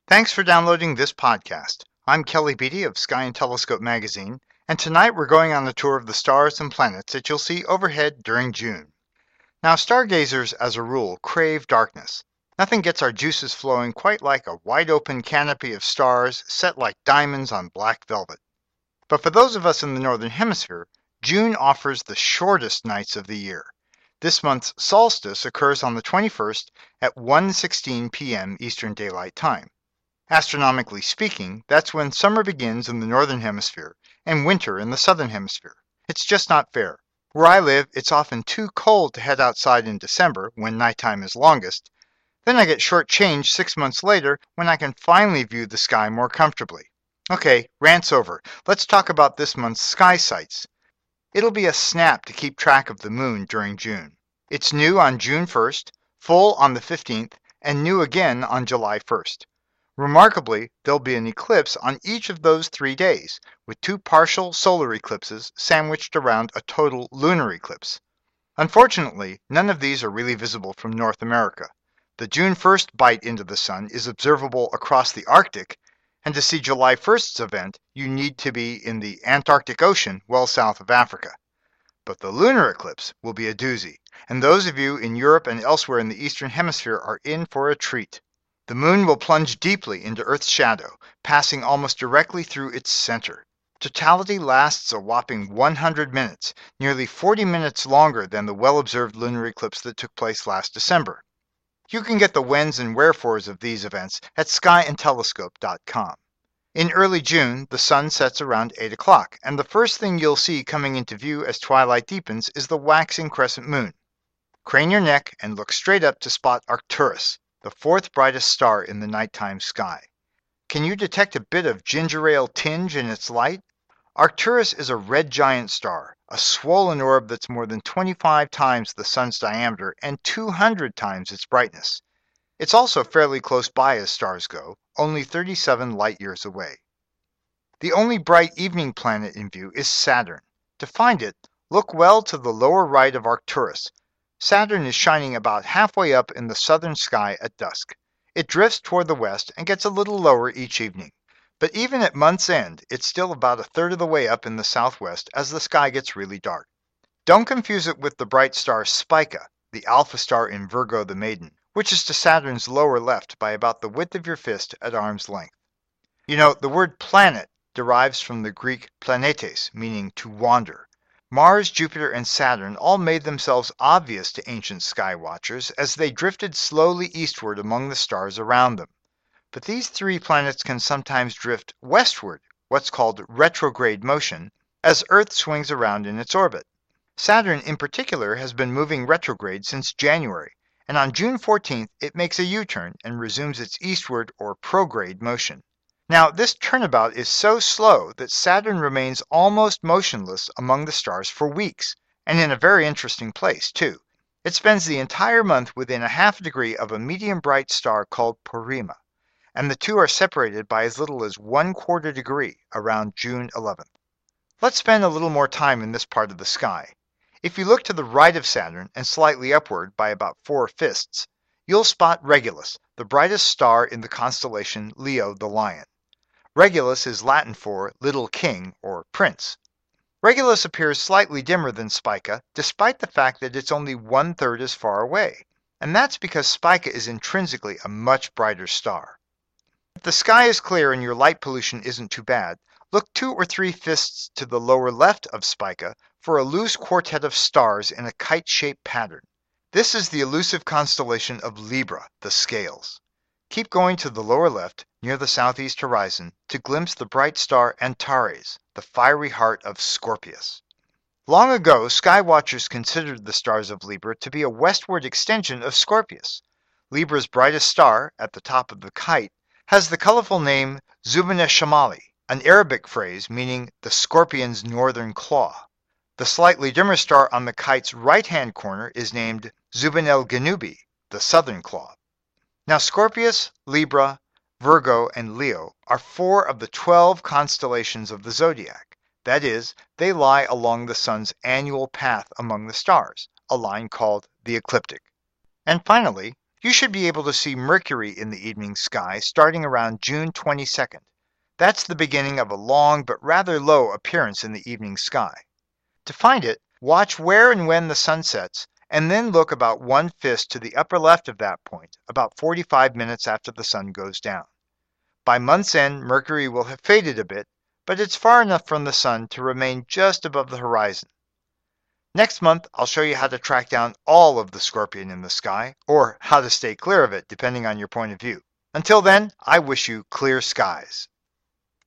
Thanks for downloading this podcast. I'm Kelly Beatty of Sky and Telescope magazine, and tonight we're going on a tour of the stars and planets that you'll see overhead during June. Now, stargazers, as a rule, crave darkness. Nothing gets our juices flowing quite like a wide-open canopy of stars set like diamonds on black velvet. But for those of us in the Northern Hemisphere, June offers the shortest nights of the year. This month's solstice occurs on the 21st at 1:16 p.m. Eastern Daylight Time. Astronomically speaking, that's when summer begins in the Northern Hemisphere and winter in the Southern Hemisphere. It's just not fair. Where I live, it's often too cold to head outside in December, when nighttime is longest. Then I get shortchanged 6 months later when I can finally view the sky more comfortably. Okay, rant's over. Let's talk about this month's sky sights. It'll be a snap to keep track of the moon during June. It's new on June 1st, full on the 15th, and new again on July 1st. Remarkably, there'll be an eclipse on each of those 3 days, with 2 partial solar eclipses sandwiched around a total lunar eclipse. Unfortunately, none of these are really visible from North America. The June 1st bite into the sun is observable across the Arctic, and to see July 1st's event, you need to be in the Antarctic Ocean well south of Africa. But the lunar eclipse will be a doozy, and those of you in Europe and elsewhere in the Eastern Hemisphere are in for a treat. The moon will plunge deeply into Earth's shadow, passing almost directly through its center. Totality lasts a whopping 100 minutes, nearly 40 minutes longer than the well-observed lunar eclipse that took place last December. You can get the whens and wherefores of these events at skyandtelescope.com. In early June, the sun sets around 8 o'clock, and the first thing you'll see coming into view as twilight deepens is the waxing crescent moon. Crane your neck and look straight up to spot Arcturus, the 4th brightest star in the nighttime sky. Can you detect a bit of ginger ale tinge in its light? Arcturus is a red giant star, a swollen orb that's more than 25 times the sun's diameter and 200 times its brightness. It's also fairly close by as stars go, only 37 light years away. The only bright evening planet in view is Saturn. To find it, look well to the lower right of Arcturus. Saturn is shining about halfway up in the southern sky at dusk. It drifts toward the west and gets a little lower each evening. But even at month's end, it's still about a third of the way up in the southwest as the sky gets really dark. Don't confuse it with the bright star Spica, the alpha star in Virgo the Maiden, which is to Saturn's lower left by about the width of your fist at arm's length. You know, the word planet derives from the Greek planetes, meaning to wander. Mars, Jupiter, and Saturn all made themselves obvious to ancient sky watchers as they drifted slowly eastward among the stars around them. But these 3 planets can sometimes drift westward, what's called retrograde motion, as Earth swings around in its orbit. Saturn in particular has been moving retrograde since January, and on June 14th it makes a U-turn and resumes its eastward or prograde motion. Now, this turnabout is so slow that Saturn remains almost motionless among the stars for weeks, and in a very interesting place, too. It spends the entire month within a half degree of a medium bright star called Porrima, and the two are separated by as little as 1/4 degree around June 11th. Let's spend a little more time in this part of the sky. If you look to the right of Saturn and slightly upward by about 4 fists, you'll spot Regulus, the brightest star in the constellation Leo the Lion. Regulus is Latin for little king or prince. Regulus appears slightly dimmer than Spica, despite the fact that it's only 1/3 as far away. And that's because Spica is intrinsically a much brighter star. If the sky is clear and your light pollution isn't too bad, look 2 or 3 fists to the lower left of Spica for a loose quartet of stars in a kite-shaped pattern. This is the elusive constellation of Libra, the Scales. Keep going to the lower left, near the southeast horizon, to glimpse the bright star Antares, the fiery heart of Scorpius. Long ago, sky watchers considered the stars of Libra to be a westward extension of Scorpius. Libra's brightest star, at the top of the kite, has the colorful name Zubin Shamali, an Arabic phrase meaning the scorpion's northern claw. The slightly dimmer star on the kite's right-hand corner is named Zubin el-Genubi, the southern claw. Now, Scorpius, Libra, Virgo, and Leo are 4 of the 12 constellations of the zodiac. That is, they lie along the sun's annual path among the stars, a line called the ecliptic. And finally, You should be able to see Mercury in the evening sky starting around June 22nd. That's the beginning of a long but rather low appearance in the evening sky. To find it, watch where and when the sun sets, and then look about one fist to the upper left of that point, about 45 minutes after the sun goes down. By month's end, Mercury will have faded a bit, but it's far enough from the sun to remain just above the horizon. Next month, I'll show you how to track down all of the Scorpion in the sky, or how to stay clear of it, depending on your point of view. Until then, I wish you clear skies.